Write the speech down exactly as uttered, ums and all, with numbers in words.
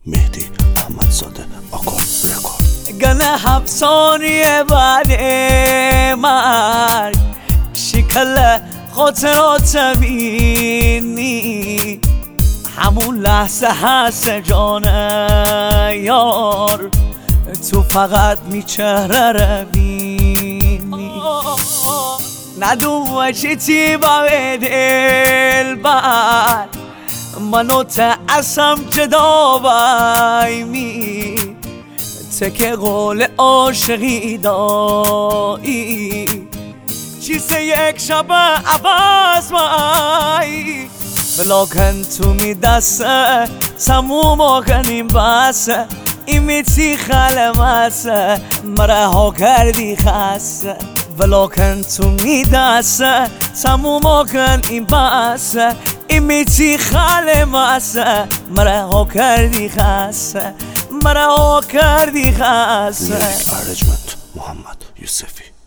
مهدی احمدزاده آکورد رکورد. گنه هفت ثانیه بعد مرگ شکل خاطرات بینی، همون لحظه هست جان یار، تو فقط می چهره رو بینی. ندو چی با دل بر منو تعصم چه داویمی، تکه قول عاشقی دایی، چیزه یک شب عوض مایی. ولکن تو می دسته سموم آکنیم بسه، ایمیتی خلمسه مرها کردی خسته. ولکن تو می دسته سموم آکنیم بسه، ایمیتی خلمسه مرها کردی خسته، مرها کردی خسته. لیریک ارنجمنت محمد یوسفی.